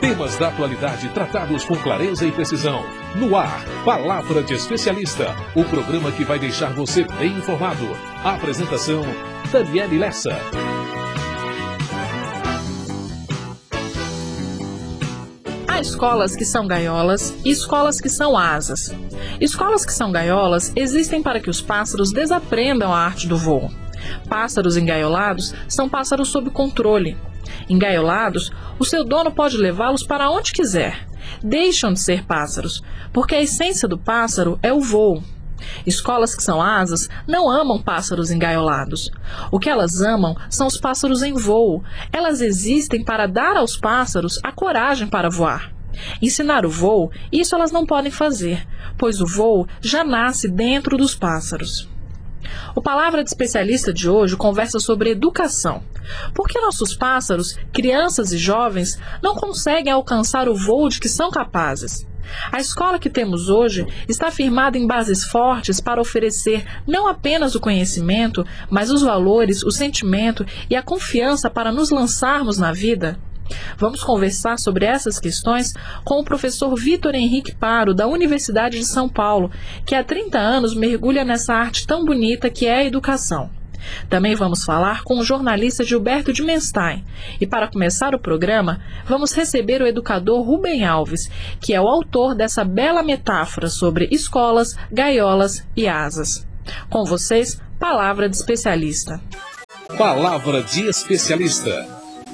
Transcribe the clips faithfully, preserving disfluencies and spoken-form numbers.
Temas da atualidade tratados com clareza e precisão. No ar, Palavra de Especialista, o programa que vai deixar você bem informado. A apresentação, Daniele Lessa. Há escolas que são gaiolas e escolas que são asas. Escolas que são gaiolas existem para que os pássaros desaprendam a arte do voo. Pássaros engaiolados são pássaros sob controle. Engaiolados, o seu dono pode levá-los para onde quiser. Deixam de ser pássaros, porque a essência do pássaro é o voo. Escolas que são asas não amam pássaros engaiolados. O que elas amam são os pássaros em voo. Elas existem para dar aos pássaros a coragem para voar. Ensinar o voo, isso elas não podem fazer, pois o voo já nasce dentro dos pássaros. O Palavra de Especialista de hoje conversa sobre educação. Por que nossos pássaros, crianças e jovens, não conseguem alcançar o voo de que são capazes? A escola que temos hoje está firmada em bases fortes para oferecer não apenas o conhecimento, mas os valores, o sentimento e a confiança para nos lançarmos na vida? Vamos conversar sobre essas questões com o professor Vitor Henrique Paro, da Universidade de São Paulo, que há trinta anos mergulha nessa arte tão bonita que é a educação. Também vamos falar com o jornalista Gilberto de Menstein. E para começar o programa, vamos receber o educador Rubem Alves, que é o autor dessa bela metáfora sobre escolas, gaiolas e asas. Com vocês, Palavra de Especialista. Palavra de Especialista.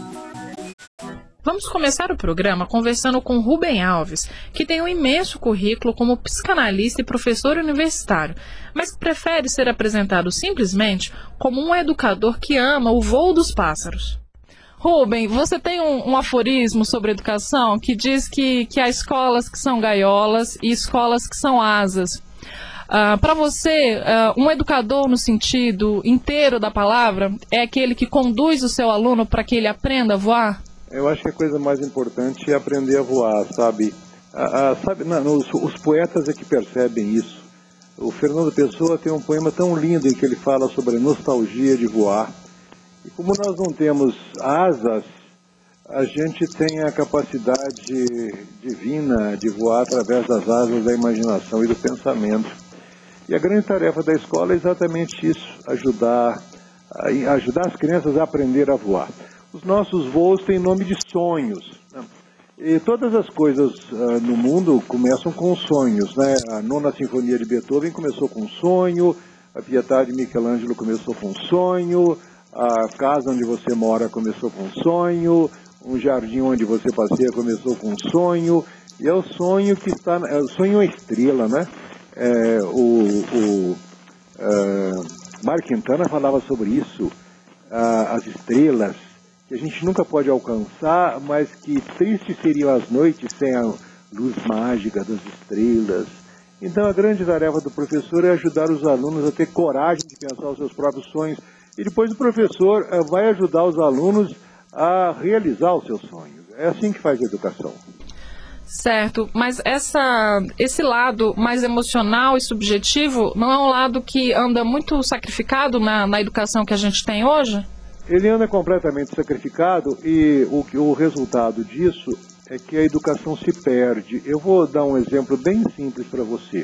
Vamos começar o programa conversando com Rubem Alves, que tem um imenso currículo como psicanalista e professor universitário, mas que prefere ser apresentado simplesmente como um educador que ama o voo dos pássaros. Rubem, você tem um, um aforismo sobre educação que diz que, que há escolas que são gaiolas e escolas que são asas. Uh, para você, uh, um educador no sentido inteiro da palavra é aquele que conduz o seu aluno para que ele aprenda a voar? Eu acho que a coisa mais importante é aprender a voar, sabe? A, a, sabe não, os, os poetas é que percebem isso. O Fernando Pessoa tem um poema tão lindo em que ele fala sobre a nostalgia de voar. E como nós não temos asas, a gente tem a capacidade divina de voar através das asas da imaginação e do pensamento. E a grande tarefa da escola é exatamente isso, ajudar, ajudar as crianças a aprender a voar. Os nossos voos têm nome de sonhos, né? E todas as coisas uh, no mundo começam com sonhos, né? A Nona Sinfonia de Beethoven começou com um sonho, a Pietà de Michelangelo começou com um sonho, a casa onde você mora começou com um sonho, um jardim onde você passeia começou com um sonho, e é o sonho que está, é o sonho é estrela, né? É, o o uh, Mark Quintana falava sobre isso, uh, as estrelas, que a gente nunca pode alcançar, mas que tristes seriam as noites sem a luz mágica das estrelas. Então a grande tarefa do professor é ajudar os alunos a ter coragem de pensar os seus próprios sonhos, e depois o professor uh, vai ajudar os alunos a realizar os seus sonhos. É assim que faz a educação. Certo, mas essa, esse lado mais emocional e subjetivo não é um lado que anda muito sacrificado na, na educação que a gente tem hoje? Ele anda completamente sacrificado e o, o resultado disso é que a educação se perde. Eu vou dar um exemplo bem simples para você.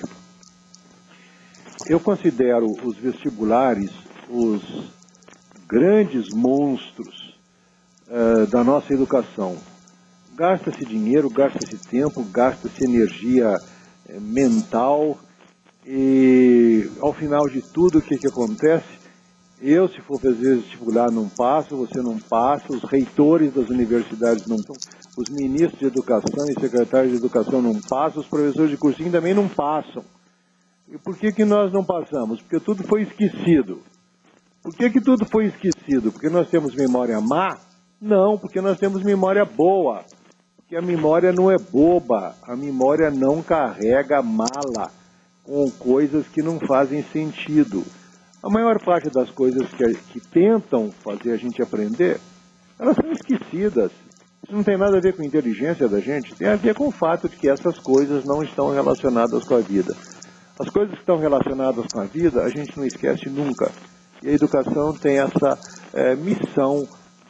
Eu considero os vestibulares os grandes monstros uh, da nossa educação. Gasta-se dinheiro, gasta-se tempo, gasta-se energia uh, mental e ao final de tudo o que, que acontece? Eu, se for fazer vestibular, não passo, você não passa, os reitores das universidades não passam, os ministros de educação e secretários de educação não passam, os professores de cursinho também não passam. E por que que nós não passamos? Porque tudo foi esquecido. Por que que tudo foi esquecido? Porque nós temos memória má? Não, porque nós temos memória boa. Porque a memória não é boba, a memória não carrega mala com coisas que não fazem sentido. A maior parte das coisas que, que tentam fazer a gente aprender, elas são esquecidas. Isso não tem nada a ver com a inteligência da gente, tem a ver com o fato de que essas coisas não estão relacionadas com a vida. As coisas que estão relacionadas com a vida, a gente não esquece nunca. E a educação tem essa é, missão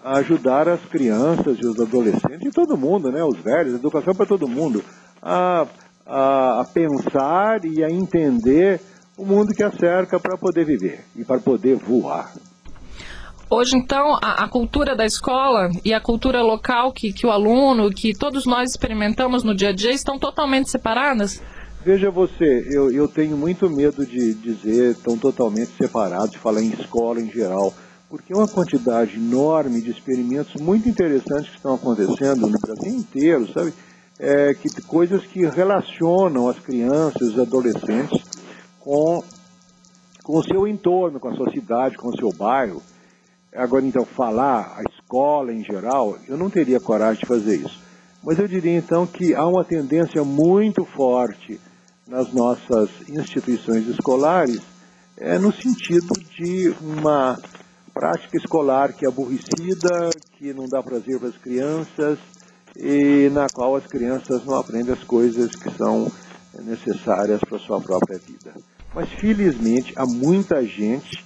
a ajudar as crianças e os adolescentes e todo mundo, né, os velhos, educação para todo mundo, a, a, a pensar e a entender o mundo que a cerca para poder viver e para poder voar. Hoje, então, a, a cultura da escola e a cultura local que, que o aluno, que todos nós experimentamos no dia a dia, estão totalmente separadas? Veja você, eu, eu tenho muito medo de dizer estão totalmente separados, de falar em escola em geral, porque é uma quantidade enorme de experimentos muito interessantes que estão acontecendo no Brasil inteiro, sabe? É, que, coisas que relacionam as crianças e os adolescentes com, com o seu entorno, com a sua cidade, com o seu bairro. Agora, então, falar a escola em geral, eu não teria coragem de fazer isso. Mas eu diria, então, que há uma tendência muito forte nas nossas instituições escolares, é, no sentido de uma prática escolar que é aborrecida, que não dá prazer para as crianças, e na qual as crianças não aprendem as coisas que são necessárias para a sua própria vida. Mas, felizmente, há muita gente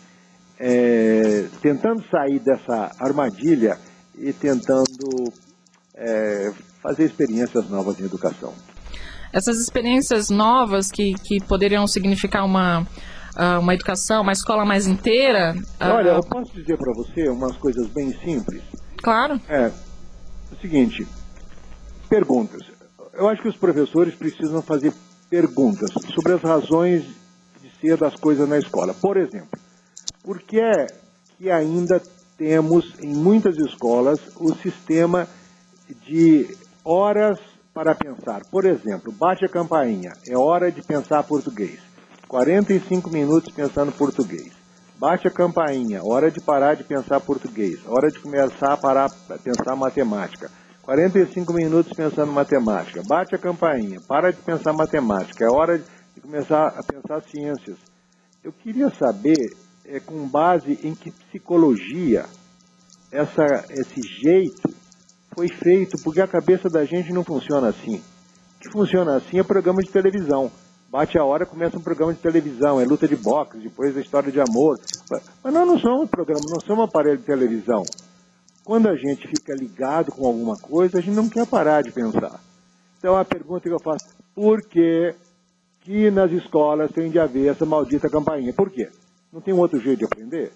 É, tentando sair dessa armadilha e tentando é, fazer experiências novas em educação. Essas experiências novas que, que poderiam significar uma, uma educação, uma escola mais inteira... Olha, uh... eu posso dizer para você umas coisas bem simples? Claro. É o seguinte, perguntas. Eu acho que os professores precisam fazer perguntas sobre as razões de ser das coisas na escola. Por exemplo, por que é que ainda temos em muitas escolas o sistema de horas para pensar? Por exemplo, bate a campainha, é hora de pensar português. quarenta e cinco minutos pensando português. Bate a campainha, hora de parar de pensar português. Hora de começar a parar a pensar matemática. quarenta e cinco minutos pensando matemática. Bate a campainha, para de pensar matemática, é hora de começar a pensar ciências. Eu queria saber... É, com base em que psicologia essa, esse jeito foi feito, porque a cabeça da gente não funciona assim. O que funciona assim é programa de televisão. Bate a hora, começa um programa de televisão, é luta de boxe, depois a história de amor. Mas nós não somos um programa, não somos um aparelho de televisão. Quando a gente fica ligado com alguma coisa, a gente não quer parar de pensar. Então a pergunta que eu faço, por que que nas escolas tem de haver essa maldita campainha? Por quê? Não tem um outro jeito de aprender?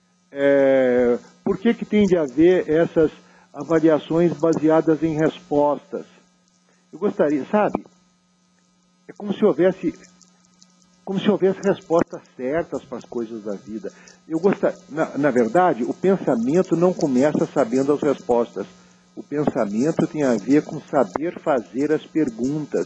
É, por que que tem de haver essas avaliações baseadas em respostas? Eu gostaria, sabe? É como se houvesse, como se houvesse respostas certas para as coisas da vida. Eu gostaria, na, na verdade, o pensamento não começa sabendo as respostas. O pensamento tem a ver com saber fazer as perguntas.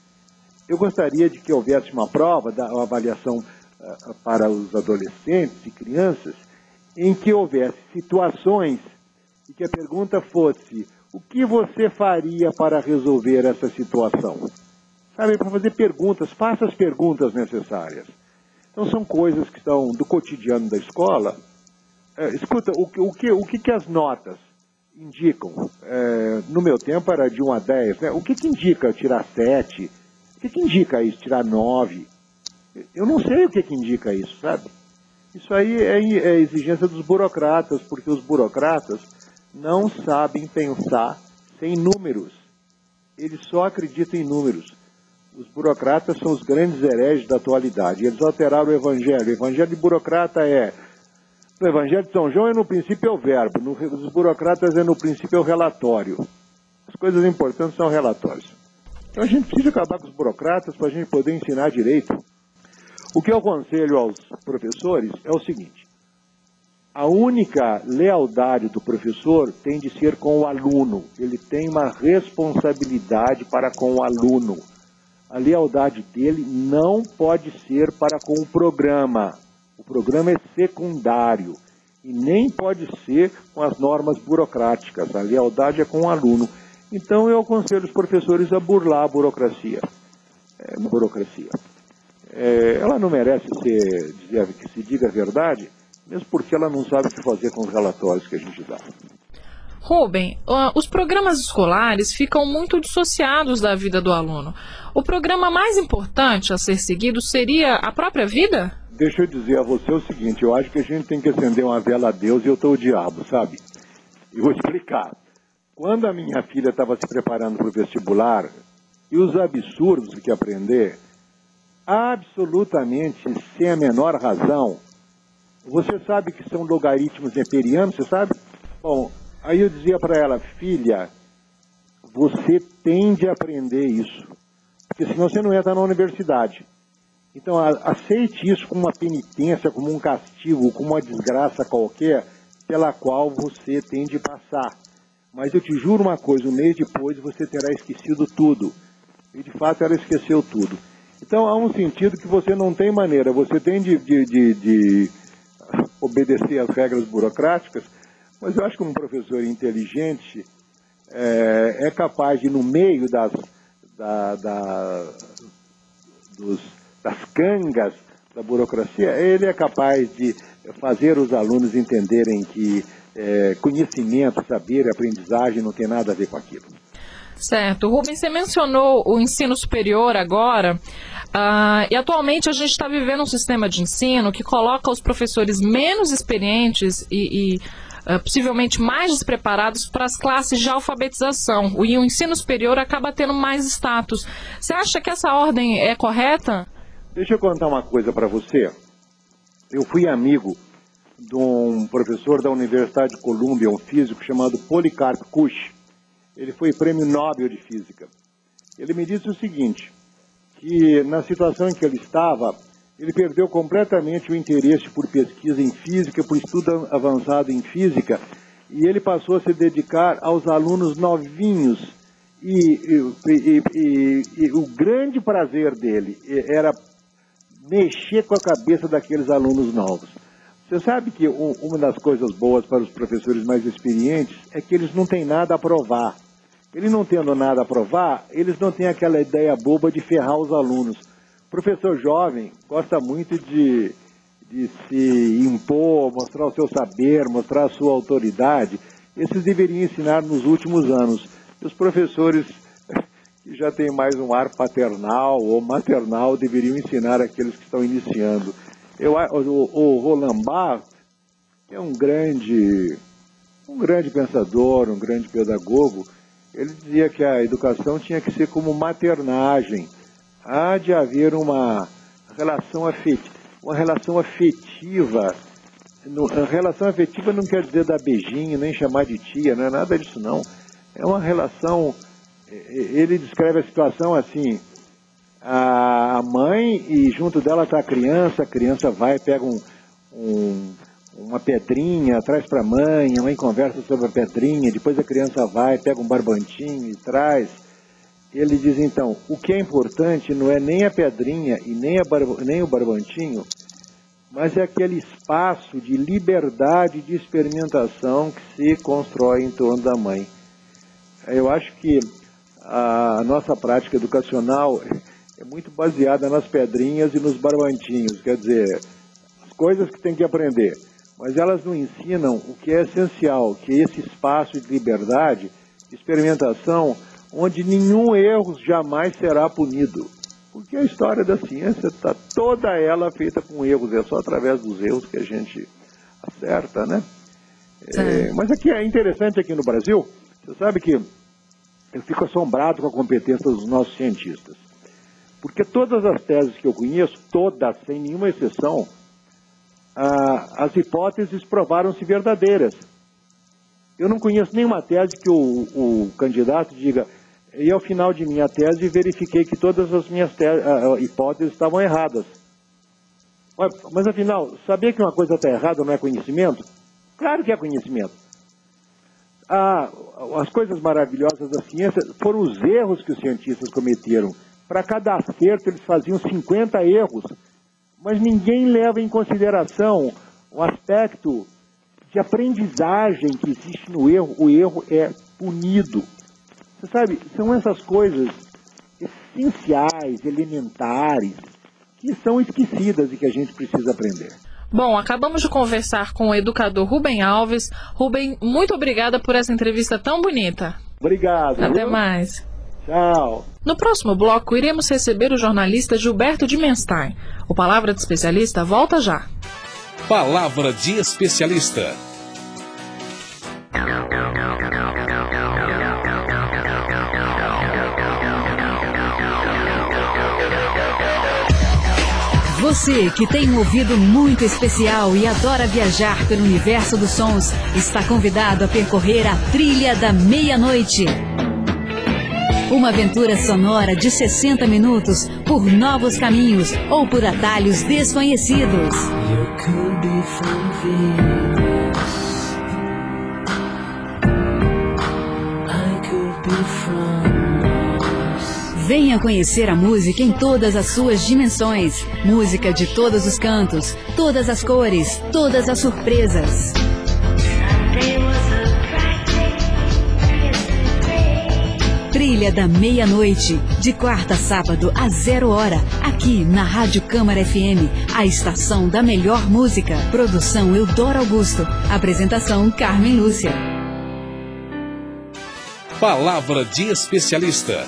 Eu gostaria de que houvesse uma prova, da uma avaliação para os adolescentes e crianças, em que houvesse situações e que a pergunta fosse: o que você faria para resolver essa situação? Sabe, para fazer perguntas, faça as perguntas necessárias. Então são coisas que estão do cotidiano da escola. É, escuta, o, o, que, o que que as notas indicam? É, no meu tempo era de um a dez, né? O que que indica tirar sete? O que que indica isso, tirar nove? Eu não sei o que que indica isso, sabe? Isso aí é, é exigência dos burocratas, porque os burocratas não sabem pensar sem números. Eles só acreditam em números. Os burocratas são os grandes hereges da atualidade. Eles alteraram o evangelho. O evangelho de burocrata é... No evangelho de São João é no princípio é o verbo. No, os burocratas é no princípio é o relatório. As coisas importantes são relatórios. Então a gente precisa acabar com os burocratas para a gente poder ensinar direito. O que eu aconselho aos professores é o seguinte: a única lealdade do professor tem de ser com o aluno. Ele tem uma responsabilidade para com o aluno. A lealdade dele não pode ser para com o programa. O programa é secundário e nem pode ser com as normas burocráticas. A lealdade é com o aluno. Então eu aconselho os professores a burlar a burocracia. É, a burocracia. É, ela não merece ser, dizer, que se diga a verdade, mesmo porque ela não sabe o que fazer com os relatórios que a gente dá. Rubem, uh, os programas escolares ficam muito dissociados da vida do aluno. O programa mais importante a ser seguido seria a própria vida? Deixa eu dizer a você o seguinte, eu acho que a gente tem que acender uma vela a Deus e eu estou o diabo, sabe? Eu vou explicar. Quando a minha filha estava se preparando para o vestibular, e os absurdos que aprender, absolutamente sem a menor razão, você sabe que são logaritmos neperianos, você sabe? Bom, aí eu dizia para ela, filha, você tem de aprender isso, porque senão você não entra na universidade. Então, aceite isso como uma penitência, como um castigo, como uma desgraça qualquer, pela qual você tem de passar. Mas eu te juro uma coisa, um mês depois você terá esquecido tudo. E, de fato, ela esqueceu tudo. Então, há um sentido que você não tem maneira, você tem de, de, de, de obedecer às regras burocráticas, mas eu acho que um professor inteligente é, é capaz de, no meio das, da, da, dos... das cangas da burocracia, ele é capaz de fazer os alunos entenderem que é, conhecimento, saber, aprendizagem não tem nada a ver com aquilo. Certo. Rubens, você mencionou o ensino superior agora, uh, e atualmente a gente está vivendo um sistema de ensino que coloca os professores menos experientes e, e uh, possivelmente mais despreparados para as classes de alfabetização, e o ensino superior acaba tendo mais status. Você acha que essa ordem é correta? Deixa eu contar uma coisa para você. Eu fui amigo de um professor da Universidade de Colômbia, um físico chamado Policarpo Kusch. Ele foi prêmio Nobel de Física. Ele me disse o seguinte, que na situação em que ele estava, ele perdeu completamente o interesse por pesquisa em física, por estudo avançado em física, e ele passou a se dedicar aos alunos novinhos. E, e, e, e, e o grande prazer dele era mexer com a cabeça daqueles alunos novos. Você sabe que um, uma das coisas boas para os professores mais experientes é que eles não têm nada a provar. Eles não tendo nada a provar, eles não têm aquela ideia boba de ferrar os alunos. O professor jovem gosta muito de, de se impor, mostrar o seu saber, mostrar a sua autoridade. Esses deveriam ensinar nos últimos anos. E os professores que já têm mais um ar paternal ou maternal deveriam ensinar aqueles que estão iniciando. Eu, o, o Roland Barthes, que é um grande, um grande pensador, um grande pedagogo, ele dizia que a educação tinha que ser como maternagem. Há de haver uma relação afetiva, uma relação afetiva. No, a relação afetiva não quer dizer dar beijinho, nem chamar de tia, não é nada disso não. É uma relação, ele descreve a situação assim, a mãe e junto dela está a criança, a criança vai, pega um, um, uma pedrinha, traz para a mãe, a mãe conversa sobre a pedrinha, depois a criança vai, pega um barbantinho e traz. Ele diz então, o que é importante não é nem a pedrinha e nem, a bar, nem o barbantinho, mas é aquele espaço de liberdade de experimentação que se constrói em torno da mãe. Eu acho que a nossa prática educacional é muito baseada nas pedrinhas e nos barbantinhos, quer dizer, as coisas que tem que aprender, mas elas não ensinam o que é essencial, que é esse espaço de liberdade, de experimentação, onde nenhum erro jamais será punido. Porque a história da ciência está toda ela feita com erros, é só através dos erros que a gente acerta, né? É, mas aqui é interessante aqui no Brasil, você sabe que eu fico assombrado com a competência dos nossos cientistas. Porque todas as teses que eu conheço, todas, sem nenhuma exceção, ah, as hipóteses provaram-se verdadeiras. Eu não conheço nenhuma tese que o, o candidato diga, e ao final de minha tese verifiquei que todas as minhas tese, ah, hipóteses estavam erradas. Mas, mas afinal, saber que uma coisa está errada não é conhecimento? Claro que é conhecimento. Ah, as coisas maravilhosas da ciência foram os erros que os cientistas cometeram. Para cada acerto eles faziam cinquenta erros, mas ninguém leva em consideração o aspecto de aprendizagem que existe no erro. O erro é punido. Você sabe, são essas coisas essenciais, elementares, que são esquecidas e que a gente precisa aprender. Bom, acabamos de conversar com o educador Rubem Alves. Rubem, muito obrigada por essa entrevista tão bonita. Obrigado. Até viu? mais. Tchau. No próximo bloco, iremos receber o jornalista Gilberto Dimenstein. O Palavra de Especialista volta já. Palavra de Especialista. Você que tem um ouvido muito especial e adora viajar pelo universo dos sons, está convidado a percorrer a Trilha da Meia-Noite. Uma aventura sonora de sessenta minutos por novos caminhos ou por atalhos desconhecidos. Venha conhecer a música em todas as suas dimensões. Música de todos os cantos, todas as cores, todas as surpresas. Trilha da Meia-Noite, de quarta a sábado a zero hora, aqui na Rádio Câmara F M, a estação da melhor música. Produção Eudoro Augusto. Apresentação Carmen Lúcia. Palavra de especialista.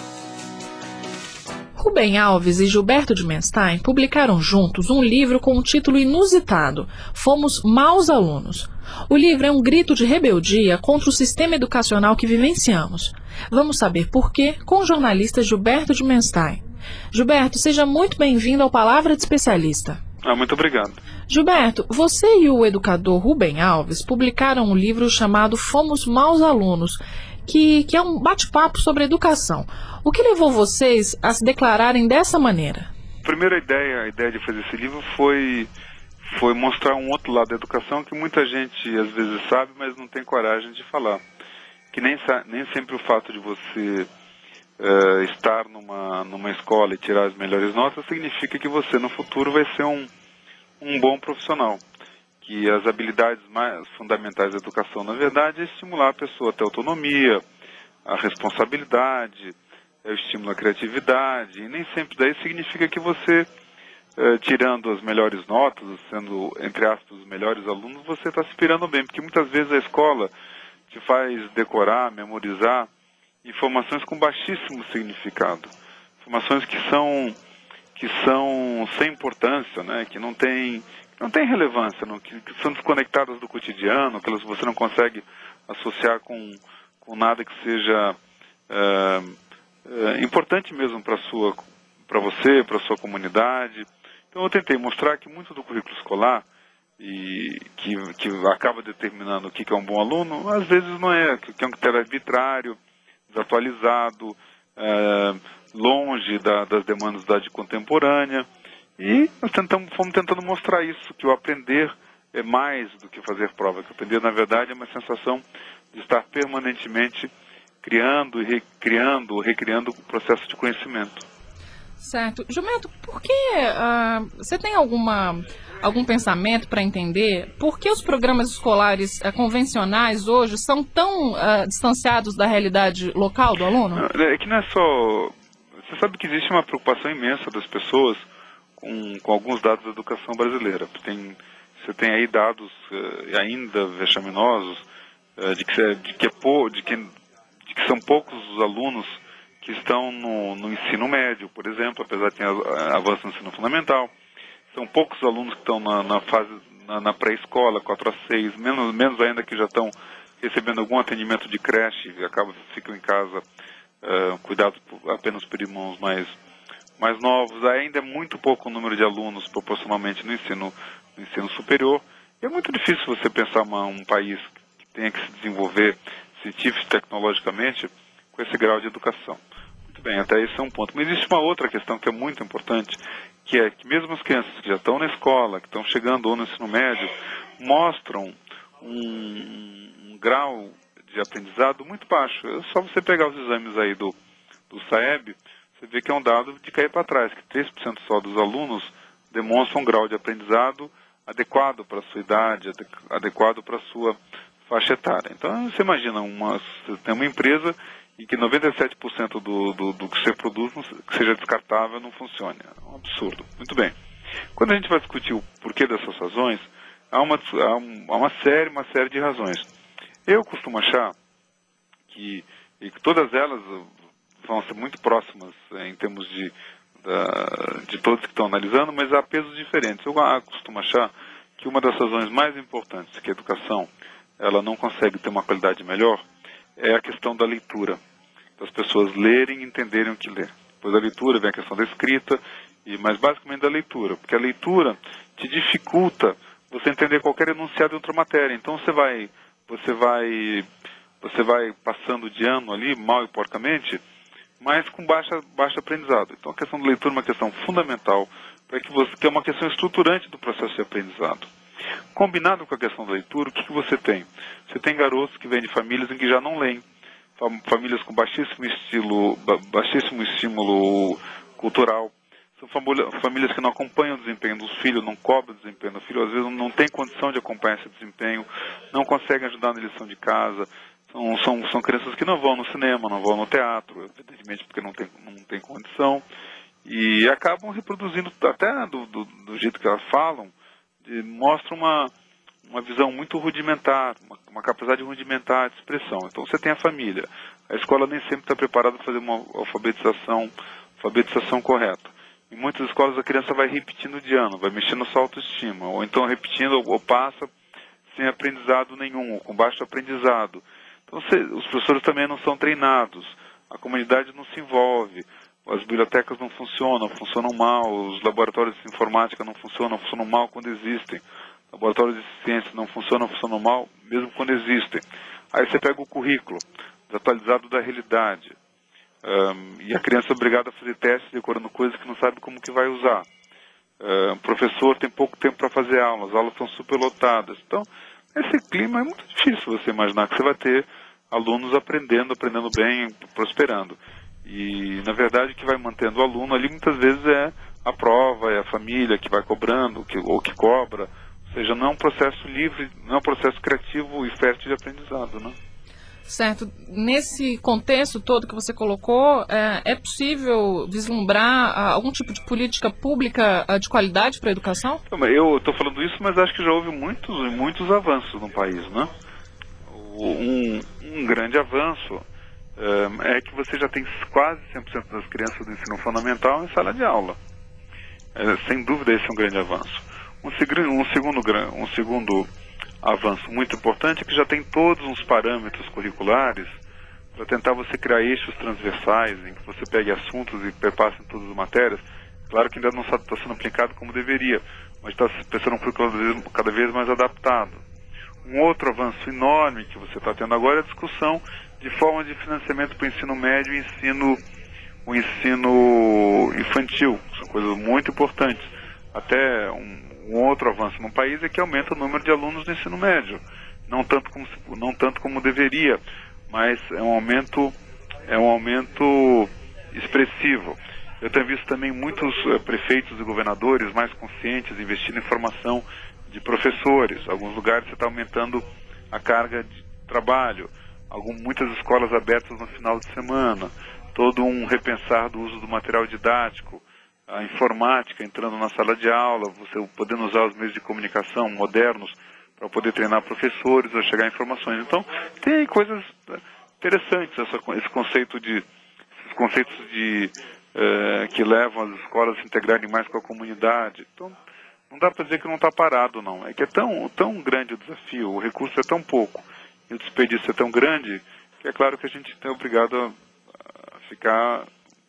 Rubem Alves e Gilberto de Menstein publicaram juntos um livro com um título inusitado, Fomos Maus Alunos. O livro é um grito de rebeldia contra o sistema educacional que vivenciamos. Vamos saber por quê com o jornalista Gilberto de Menstein. Gilberto, seja muito bem-vindo ao Palavra de Especialista. Ah, muito obrigado. Gilberto, você e o educador Rubem Alves publicaram um livro chamado Fomos Maus Alunos, que, que é um bate-papo sobre educação. O que levou vocês a se declararem dessa maneira? A primeira ideia, a ideia de fazer esse livro foi, foi mostrar um outro lado da educação que muita gente às vezes sabe, mas não tem coragem de falar. Que nem, nem sempre o fato de você uh, estar numa, numa escola e tirar as melhores notas significa que você no futuro vai ser um, um bom profissional. Que as habilidades mais fundamentais da educação, na verdade, é estimular a pessoa a ter autonomia, a responsabilidade, é o estímulo à criatividade, e nem sempre daí significa que você, eh, tirando as melhores notas, sendo, entre aspas, os melhores alunos, você está se inspirando bem, porque muitas vezes a escola te faz decorar, memorizar informações com baixíssimo significado, informações que são, que são sem importância, né, que não têm não tem relevância, não, que, que são desconectadas do cotidiano, que elas, você não consegue associar com, com nada que seja é, é, importante mesmo para sua, para você, para a sua comunidade. Então eu tentei mostrar que muito do currículo escolar, e que, que acaba determinando o que é um bom aluno, às vezes não é, que é um critério arbitrário, desatualizado, é, longe da, das demandas da idade contemporânea. E nós tentamos, fomos tentando mostrar isso, que o aprender é mais do que fazer prova, que aprender, na verdade, é uma sensação de estar permanentemente criando e recriando, recriando o processo de conhecimento. Certo. Gilberto, por que uh, você tem alguma, algum pensamento para entender por que os programas escolares uh, convencionais hoje são tão uh, distanciados da realidade local do aluno? É que não é só... Você sabe que existe uma preocupação imensa das pessoas Com, com alguns dados da educação brasileira. Tem, você tem aí dados uh, ainda vexaminosos uh, de, que, de, que é po, de, que, de que são poucos os alunos que estão no, no ensino médio, por exemplo, apesar de ter avanço no ensino fundamental. São poucos alunos que estão na, na fase na, na pré-escola, quatro a seis, menos, menos ainda que já estão recebendo algum atendimento de creche e acabam, ficam em casa uh, cuidados por, apenas por irmãos mais mais novos. Ainda é muito pouco o número de alunos proporcionalmente no ensino, no ensino superior. E é muito difícil você pensar uma, um país que tenha que se desenvolver científico e tecnologicamente com esse grau de educação. Muito bem, até esse é um ponto. Mas existe uma outra questão que é muito importante, que é que mesmo as crianças que já estão na escola, que estão chegando ou no ensino médio, mostram um, um grau de aprendizado muito baixo. É só você pegar os exames aí do, do SAEB, você vê que é um dado de cair para trás, que três por cento só dos alunos demonstram um grau de aprendizado adequado para a sua idade, adequado para a sua faixa etária. Então, você imagina, uma, você tem uma empresa em que noventa e sete por cento do, do, do que você produz não, que seja descartável não funcione. É um absurdo. Muito bem. Quando a gente vai discutir o porquê dessas razões, há uma, há uma, série, uma série de razões. Eu costumo achar que, e que todas elas vão ser muito próximas em termos de, da, de todos que estão analisando, mas há pesos diferentes. Eu costumo achar que uma das razões mais importantes que a educação ela não consegue ter uma qualidade melhor é a questão da leitura, das pessoas lerem e entenderem o que ler. Depois da leitura vem a questão da escrita e, mas basicamente da leitura, porque a leitura te dificulta você entender qualquer enunciado de outra matéria. Então você vai, você vai, você vai passando de ano ali, mal e porcamente, mas com baixa, baixo aprendizado. Então a questão da leitura é uma questão fundamental, para que você, que é uma questão estruturante do processo de aprendizado. Combinado com a questão da leitura, o que, que você tem? Você tem garotos que vêm de famílias em que já não leem, famílias com baixíssimo estilo, baixíssimo estímulo cultural, são famílias que não acompanham o desempenho dos filhos, não cobram o desempenho do filho, às vezes não tem condição de acompanhar esse desempenho, não conseguem ajudar na lição de casa, são, são, são crianças que não vão no cinema, não vão no teatro, evidentemente porque não tem, não tem condição, e acabam reproduzindo, até do, do, do jeito que elas falam, de, mostra uma, uma visão muito rudimentar, uma, uma capacidade rudimentar de expressão. Então você tem a família, a escola nem sempre está preparada para fazer uma alfabetização, alfabetização correta. Em muitas escolas a criança vai repetindo de ano, vai mexendo sua autoestima, ou então repetindo ou passa sem aprendizado nenhum, ou com baixo aprendizado. Então você, os professores também não são treinados, a comunidade não se envolve, as bibliotecas não funcionam, funcionam mal, os laboratórios de informática não funcionam, funcionam mal quando existem, laboratórios de ciência não funcionam, funcionam mal mesmo quando existem. Aí você pega o currículo, desatualizado da realidade, um, e a criança é obrigada a fazer testes decorando coisas que não sabe como que vai usar. Uh, o professor tem pouco tempo para fazer aulas, as aulas são superlotadas. Então, esse clima é muito difícil você imaginar que você vai ter alunos aprendendo, aprendendo bem, prosperando. E, na verdade, o que vai mantendo o aluno ali muitas vezes é a prova, é a família que vai cobrando, que, ou que cobra. Ou seja, não é um processo livre, não é um processo criativo e fértil de aprendizado, né? Certo. Nesse contexto todo que você colocou, é, é possível vislumbrar algum tipo de política pública de qualidade para a educação? Eu estou falando isso, mas acho que já houve muitos, muitos avanços no país, né? Um, um grande avanço é que você já tem quase cem por cento das crianças do ensino fundamental em sala de aula. É, sem dúvida esse é um grande avanço. Um, um, segundo, um segundo avanço muito importante é que já tem todos os parâmetros curriculares para tentar você criar eixos transversais, em que você pegue assuntos e perpasse em todas as matérias. Claro que ainda não está sendo aplicado como deveria, mas está sendo um currículo cada vez mais adaptado. Um outro avanço enorme que você está tendo agora é a discussão de formas de financiamento para o ensino médio e ensino, o ensino infantil. São coisas muito importantes. Até um, um outro avanço no país é que aumenta o número de alunos do ensino médio. Não tanto como, não tanto como deveria, mas é um aumento, é um aumento expressivo. Eu tenho visto também muitos uh, prefeitos e governadores mais conscientes, investindo em formação de professores. Alguns lugares você está aumentando a carga de trabalho. Algum, muitas escolas abertas no final de semana. Todo um repensar do uso do material didático. A informática entrando na sala de aula. Você podendo usar os meios de comunicação modernos para poder treinar professores ou chegar a informações. Então, tem coisas interessantes. Essa, esse conceito de, esses conceitos de, eh, que levam as escolas a se integrarem mais com a comunidade. Então, não dá para dizer que não está parado, não. É que é tão, tão grande o desafio, o recurso é tão pouco, e o desperdício é tão grande, que é claro que a gente é obrigado a ficar,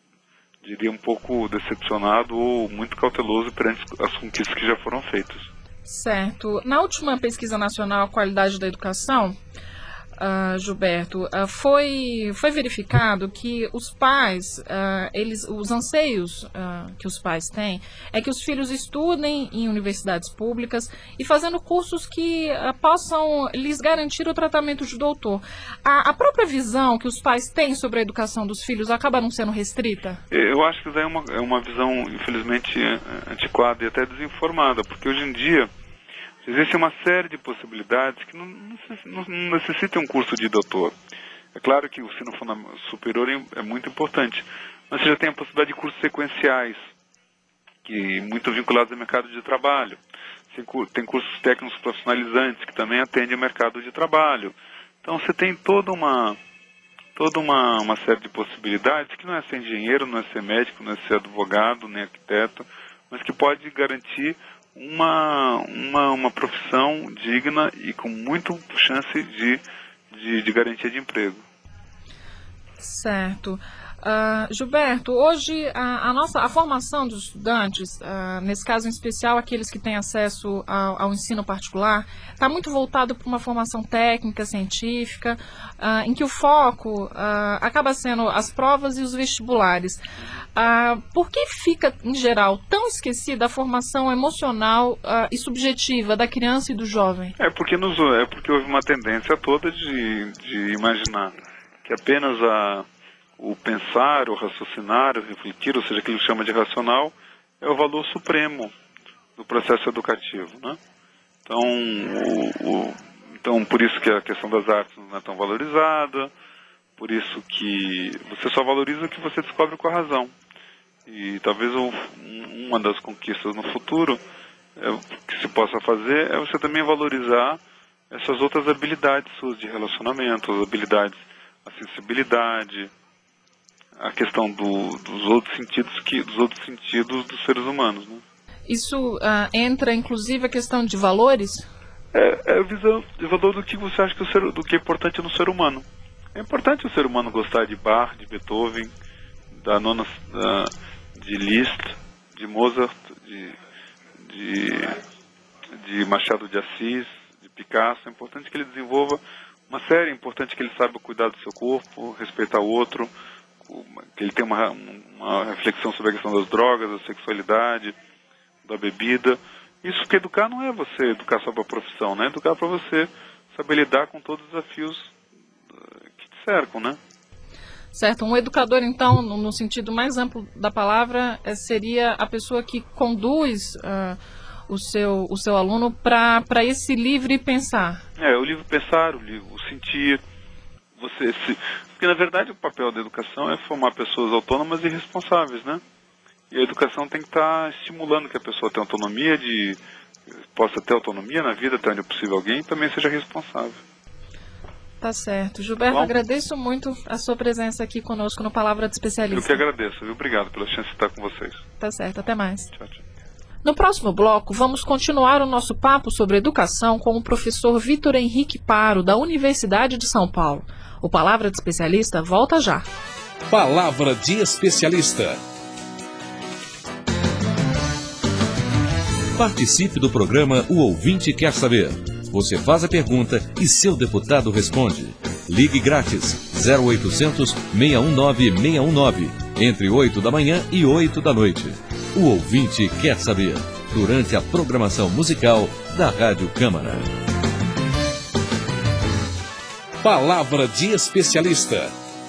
diria, um pouco decepcionado ou muito cauteloso perante as conquistas que já foram feitas. Certo. Na última pesquisa nacional Qualidade da Educação, Uh, Gilberto, uh, foi, foi verificado que os pais, uh, eles, os anseios uh, que os pais têm é que os filhos estudem em universidades públicas e fazendo cursos que uh, possam lhes garantir o tratamento de doutor. A, a própria visão que os pais têm sobre a educação dos filhos acaba não sendo restrita? Eu acho que isso é uma, é uma visão, infelizmente, antiquada e até desinformada, porque hoje em dia existe uma série de possibilidades que não, não, não necessitam um curso de doutor. É claro que o ensino superior é muito importante, mas você já tem a possibilidade de cursos sequenciais, que muito vinculados ao mercado de trabalho. Tem cursos técnicos profissionalizantes, que também atendem ao mercado de trabalho. Então você tem toda uma, toda uma, uma série de possibilidades, que não é ser engenheiro, não é ser médico, não é ser advogado, nem arquiteto, mas que pode garantir Uma, uma, uma profissão digna e com muita chance de, de, de garantia de emprego. Certo. Uh, Gilberto, hoje a, a nossa a formação dos estudantes, uh, nesse caso em especial aqueles que têm acesso ao, ao ensino particular, está muito voltado para uma formação técnica, científica, uh, em que o foco uh, acaba sendo as provas e os vestibulares. Uh, por que fica, em geral, tão esquecida a formação emocional uh, e subjetiva da criança e do jovem? É porque, nos, é porque houve uma tendência toda de, de imaginar que apenas a o pensar, o raciocinar, o refletir, ou seja, aquilo que chama de racional, é o valor supremo do processo educativo, né? Então, o, o, então, por isso que a questão das artes não é tão valorizada, por isso que você só valoriza o que você descobre com a razão. E talvez o, uma das conquistas no futuro é, que se possa fazer é você também valorizar essas outras habilidades suas de relacionamento, as habilidades, a sensibilidade, a questão do, dos outros sentidos que dos outros sentidos dos seres humanos, né? Isso uh, entra inclusive a questão de valores? É, é a visão de valor do que você acha que o ser, do que é importante no ser humano. É importante o ser humano gostar de Bach, de Beethoven, da nona uh, de Liszt, de Mozart, de, de de Machado de Assis, de Picasso. É importante que ele desenvolva uma série, é importante que ele saiba cuidar do seu corpo, respeitar o outro, que ele tenha uma, uma reflexão sobre a questão das drogas, da sexualidade, da bebida. Isso porque educar não é você educar só para a profissão, né? Educar para você saber lidar com todos os desafios que te cercam, né? Certo. Um educador, então, no, no sentido mais amplo da palavra, é, seria a pessoa que conduz uh, o, seu, o seu aluno para esse livre pensar. É, o livre pensar, o, livre, o sentir. Você se... Porque, na verdade, o papel da educação é formar pessoas autônomas e responsáveis, né? E a educação tem que estar estimulando que a pessoa tenha autonomia, de possa ter autonomia na vida, até onde é possível alguém, e também seja responsável. Tá certo. Gilberto, Bom, agradeço muito a sua presença aqui conosco no Palavra de Especialista. Eu que agradeço, viu? Obrigado pela chance de estar com vocês. Tá certo, até mais. Tchau, tchau. No próximo bloco, vamos continuar o nosso papo sobre educação com o professor Vitor Henrique Paro, da Universidade de São Paulo. O Palavra de Especialista volta já. Palavra de Especialista. Participe do programa O Ouvinte Quer Saber. Você faz a pergunta e seu deputado responde. Ligue grátis zero oitocentos, seis um nove, seis um nove, entre oito da manhã e oito da noite. O Ouvinte Quer Saber, durante a programação musical da Rádio Câmara. Palavra de Especialista.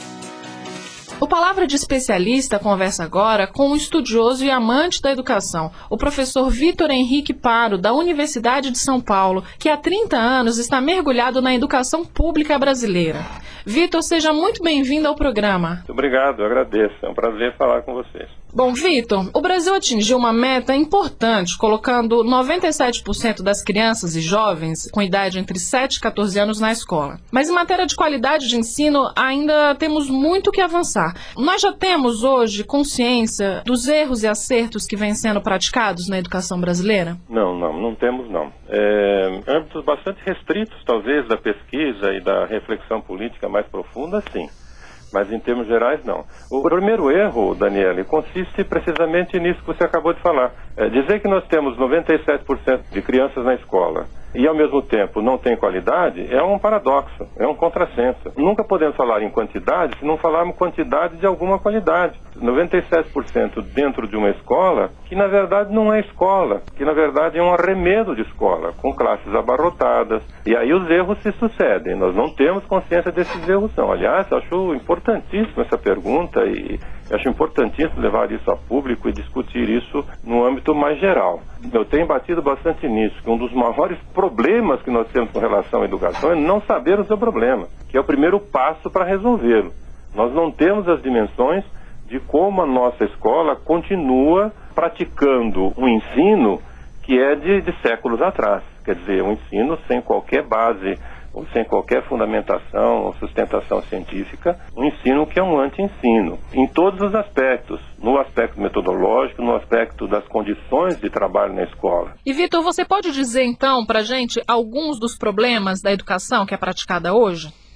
O Palavra de Especialista conversa agora com um estudioso e amante da educação, o professor Vitor Henrique Paro, da Universidade de São Paulo, que há trinta anos está mergulhado na educação pública brasileira. Vitor, seja muito bem-vindo ao programa. Muito obrigado, eu agradeço. É um prazer falar com vocês. Bom, Vitor, o Brasil atingiu uma meta importante, colocando noventa e sete por cento das crianças e jovens com idade entre sete e quatorze anos na escola. Mas em matéria de qualidade de ensino, ainda temos muito que avançar. Nós já temos hoje consciência dos erros e acertos que vêm sendo praticados na educação brasileira? Não, não, não temos não. É, âmbitos bastante restritos, talvez, da pesquisa e da reflexão política mais profunda, sim. Mas em termos gerais, não. O primeiro erro, Daniele, consiste precisamente nisso que você acabou de falar. É dizer que nós temos noventa e sete por cento de crianças na escola e, ao mesmo tempo, não tem qualidade, é um paradoxo, é um contrassenso. Nunca podemos falar em quantidade se não falarmos quantidade de alguma qualidade. noventa e sete por cento dentro de uma escola que, na verdade, não é escola, que, na verdade, é um arremedo de escola, com classes abarrotadas. E aí os erros se sucedem. Nós não temos consciência desses erros, não. Aliás, eu acho importantíssima essa pergunta e eu acho importantíssimo levar isso a público e discutir isso no âmbito mais geral. Eu tenho batido bastante nisso, que um dos maiores problemas que nós temos com relação à educação é não saber o seu problema, que é o primeiro passo para resolvê-lo. Nós não temos as dimensões de como a nossa escola continua praticando um ensino que é de, de séculos atrás. Quer dizer, um ensino sem qualquer base ou sem qualquer fundamentação ou sustentação científica, um ensino que é um anti-ensino, em todos os aspectos, no aspecto metodológico, no aspecto das condições de trabalho na escola. E, Vitor, você pode dizer, então, para a gente, alguns dos problemas da educação que é praticada hoje?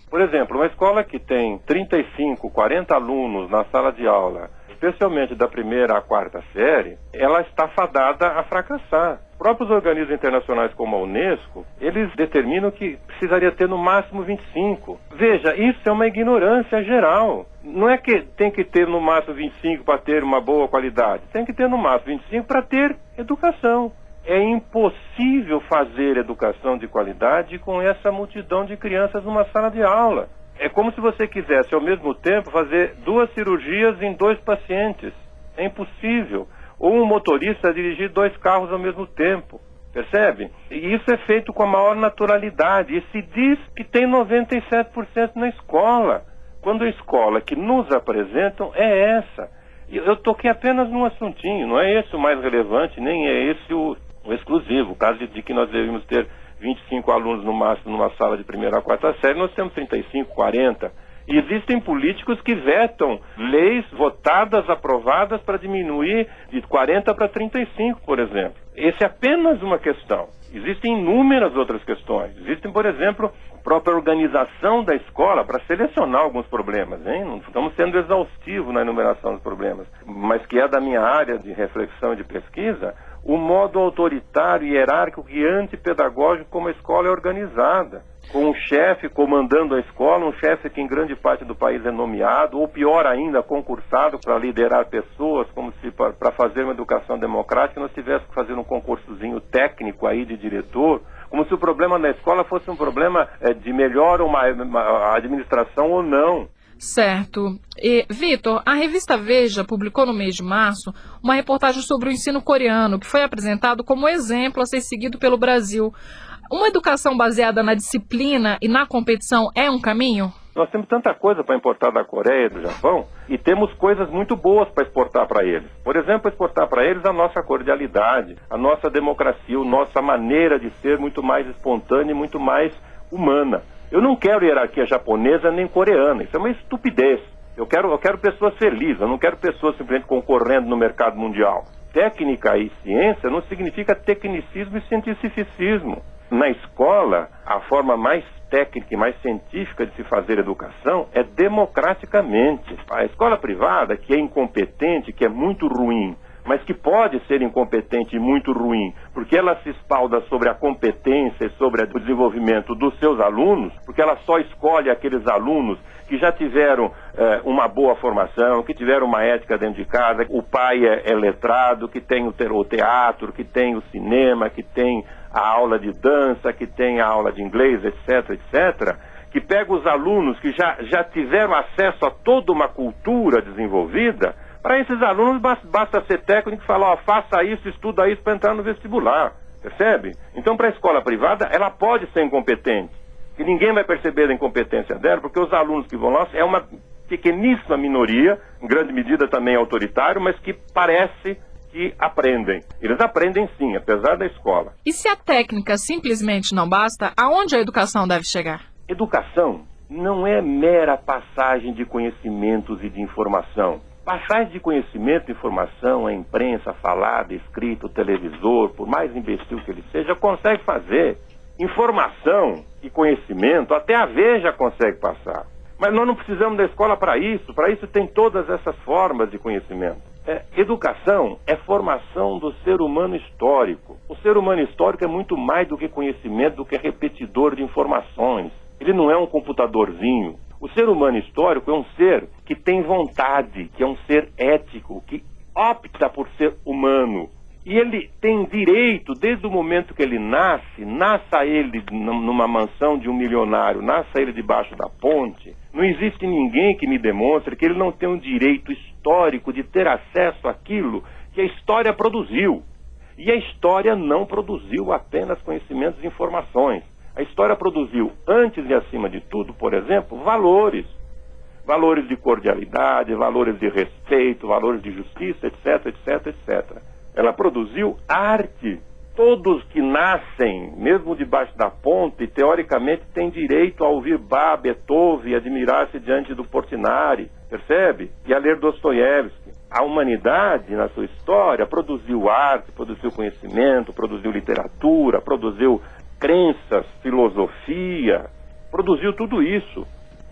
Por exemplo, uma escola que tem trinta e cinco, quarenta alunos na sala de aula, especialmente da primeira à quarta série, ela está fadada a fracassar. Próprios organismos internacionais como a Unesco, eles determinam que precisaria ter no máximo vinte e cinco. Veja, isso é uma ignorância geral. Não é que tem que ter no máximo vinte e cinco para ter uma boa qualidade. Tem que ter no máximo vinte e cinco para ter educação. É impossível fazer educação de qualidade com essa multidão de crianças numa sala de aula. É como se você quisesse, ao mesmo tempo, fazer duas cirurgias em dois pacientes. É impossível. Ou um motorista dirigir dois carros ao mesmo tempo. Percebe? E isso é feito com a maior naturalidade. E se diz que tem noventa e sete por cento na escola. Quando a escola que nos apresentam é essa. Eu toquei apenas num assuntinho. Não é esse o mais relevante, nem é esse o, o exclusivo. O caso de, de que nós devemos ter vinte e cinco alunos no máximo numa sala de primeira a quarta série, nós temos trinta e cinco, quarenta. E existem políticos que vetam leis votadas, aprovadas para diminuir de quarenta para trinta e cinco, por exemplo. Essa é apenas uma questão. Existem inúmeras outras questões. Existem, por exemplo, a própria organização da escola para selecionar alguns problemas, hein? Não estamos sendo exaustivos na enumeração dos problemas, mas que é da minha área de reflexão e de pesquisa, o modo autoritário, hierárquico e antipedagógico como a escola é organizada. Com um chefe comandando a escola, um chefe que em grande parte do país é nomeado, ou pior ainda, concursado para liderar pessoas, como se para fazer uma educação democrática nós tivéssemos que fazer um concursozinho técnico aí de diretor, como se o problema da escola fosse um problema é, de melhor uma, uma administração ou não. Certo. E, Vitor, a revista Veja publicou no mês de março uma reportagem sobre o ensino coreano, que foi apresentado como exemplo a ser seguido pelo Brasil. Uma educação baseada na disciplina e na competição é um caminho? Nós temos tanta coisa para importar da Coreia e do Japão e temos coisas muito boas para exportar para eles. Por exemplo, exportar para eles a nossa cordialidade, a nossa democracia, a nossa maneira de ser muito mais espontânea e muito mais humana. Eu não quero hierarquia japonesa nem coreana, isso é uma estupidez. Eu quero, eu quero pessoas felizes, eu não quero pessoas simplesmente concorrendo no mercado mundial. Técnica e ciência não significa tecnicismo e cientificismo. Na escola, a forma mais técnica e mais científica de se fazer educação é democraticamente. A escola privada, que é incompetente, que é muito ruim, mas que pode ser incompetente e muito ruim, porque ela se espalda sobre a competência e sobre o desenvolvimento dos seus alunos, porque ela só escolhe aqueles alunos que já tiveram eh, uma boa formação, que tiveram uma ética dentro de casa, o pai é, é letrado, que tem o, te o teatro, que tem o cinema, que tem a aula de dança, que tem a aula de inglês, etc, etc, que pega os alunos que já, já tiveram acesso a toda uma cultura desenvolvida. Para esses alunos basta ser técnico e falar, ó, faça isso, estuda isso para entrar no vestibular, percebe? Então, para a escola privada, ela pode ser incompetente, que ninguém vai perceber a incompetência dela, porque os alunos que vão lá é uma pequeníssima minoria, em grande medida também autoritário, mas que parece que aprendem. Eles aprendem sim, apesar da escola. E se a técnica simplesmente não basta, aonde a educação deve chegar? Educação não é mera passagem de conhecimentos e de informação. Passagem de conhecimento e informação, a imprensa, falada, escrito, televisor, por mais imbecil que ele seja, consegue fazer. Informação e conhecimento, até a Veja consegue passar. Mas nós não precisamos da escola para isso. Para isso tem todas essas formas de conhecimento. É, educação é formação do ser humano histórico. O ser humano histórico é muito mais do que conhecimento, do que repetidor de informações. Ele não é um computadorzinho. O ser humano histórico é um ser que tem vontade, que é um ser ético, que opta por ser humano. E ele tem direito, desde o momento que ele nasce, nasça ele numa mansão de um milionário, nasça ele debaixo da ponte, não existe ninguém que me demonstre que ele não tem um direito histórico de ter acesso àquilo que a história produziu. E a história não produziu apenas conhecimentos e informações. A história produziu, antes e acima de tudo, por exemplo, valores. Valores de cordialidade, valores de respeito, valores de justiça, etc, etc, etcétera. Ela produziu arte. Todos que nascem, mesmo debaixo da ponte, teoricamente têm direito a ouvir Bach, Beethoven e admirar-se diante do Portinari, percebe? E a ler Dostoiévski. A humanidade, na sua história, produziu arte, produziu conhecimento, produziu literatura, produziu crenças, filosofia, produziu tudo isso.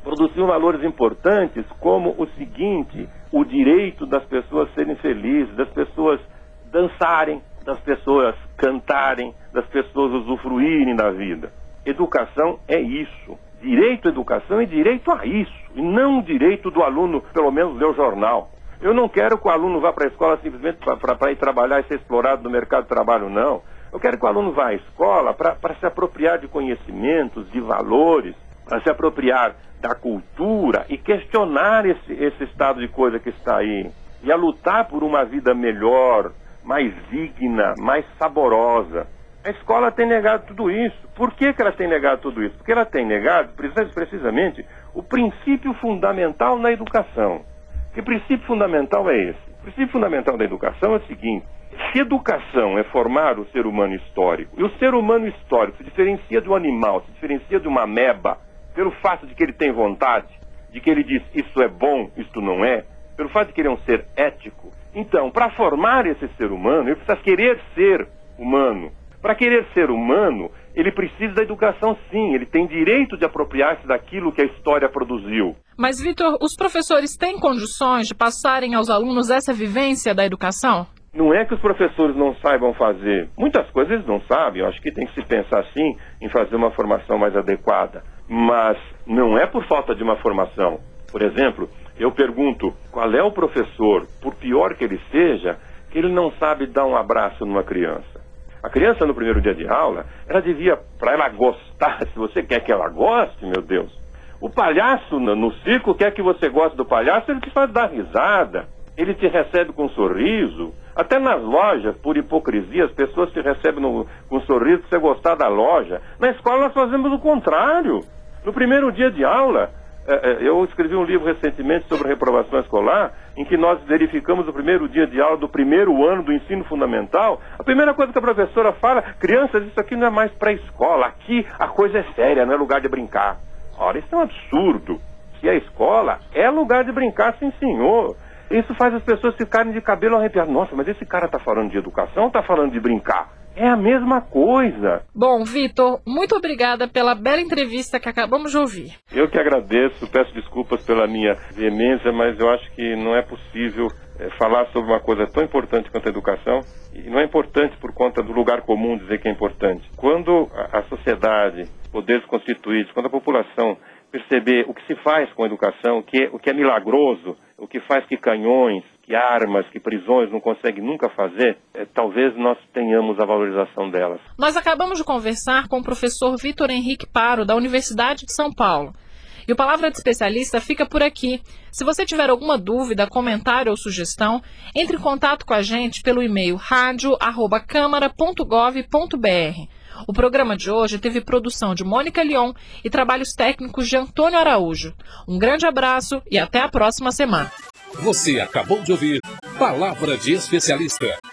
Produziu valores importantes como o seguinte: o direito das pessoas serem felizes, das pessoas dançarem, das pessoas cantarem, das pessoas usufruírem da vida. Educação é isso. Direito à educação é direito a isso, e não o direito do aluno, pelo menos, ler o jornal. Eu não quero que o aluno vá para a escola simplesmente para ir trabalhar e ser explorado no mercado de trabalho, não. Eu quero que o aluno vá à escola para se apropriar de conhecimentos, de valores, para se apropriar da cultura e questionar esse, esse estado de coisa que está aí. E a lutar por uma vida melhor, mais digna, mais saborosa. A escola tem negado tudo isso. Por que que ela tem negado tudo isso? Porque ela tem negado, precisamente, o princípio fundamental na educação. Que princípio fundamental é esse? O princípio fundamental da educação é o seguinte: se educação é formar o ser humano histórico, e o ser humano histórico se diferencia do animal, se diferencia de uma ameba, pelo fato de que ele tem vontade, de que ele diz isso é bom, isto não é, pelo fato de que ele é um ser ético. Então, para formar esse ser humano, ele precisa querer ser humano. Para querer ser humano, ele precisa da educação, sim. Ele tem direito de apropriar-se daquilo que a história produziu. Mas, Vitor, os professores têm condições de passarem aos alunos essa vivência da educação? Não é que os professores não saibam fazer. Muitas coisas eles não sabem. Eu acho que tem que se pensar, sim, em fazer uma formação mais adequada. Mas não é por falta de uma formação. Por exemplo, eu pergunto, qual é o professor, por pior que ele seja, que ele não sabe dar um abraço numa criança? A criança, no primeiro dia de aula, ela devia, para ela gostar, se você quer que ela goste, meu Deus, o palhaço no, no circo quer que você goste do palhaço, ele te faz dar risada, ele te recebe com um sorriso. Até nas lojas, por hipocrisia, as pessoas te recebem no, com um sorriso para você gostar da loja. Na escola nós fazemos o contrário. No primeiro dia de aula, eu escrevi um livro recentemente sobre reprovação escolar, em que nós verificamos o primeiro dia de aula do primeiro ano do ensino fundamental. A primeira coisa que a professora fala: crianças, isso aqui não é mais pré-escola, aqui a coisa é séria, não é lugar de brincar. Ora, isso é um absurdo. Se a escola é lugar de brincar, sim senhor. Isso faz as pessoas ficarem de cabelo arrepiado. Nossa, mas esse cara está falando de educação ou está falando de brincar? É a mesma coisa. Bom, Vitor, muito obrigada pela bela entrevista que acabamos de ouvir. Eu que agradeço, peço desculpas pela minha veemência, mas eu acho que não é possível é, falar sobre uma coisa tão importante quanto a educação. E não é importante por conta do lugar comum dizer que é importante. Quando a, a sociedade, poderes constituídos, quando a população perceber o que se faz com a educação, o que é, o que é milagroso, o que faz que canhões, que armas, que prisões não conseguem nunca fazer, é, talvez nós tenhamos a valorização delas. Nós acabamos de conversar com o professor Vitor Henrique Paro, da Universidade de São Paulo. E o Palavra de Especialista fica por aqui. Se você tiver alguma dúvida, comentário ou sugestão, entre em contato com a gente pelo e-mail rádio arroba câmara ponto gov ponto br. O programa de hoje teve produção de Mônica Lyon e trabalhos técnicos de Antônio Araújo. Um grande abraço e até a próxima semana. Você acabou de ouvir Palavra de Especialista.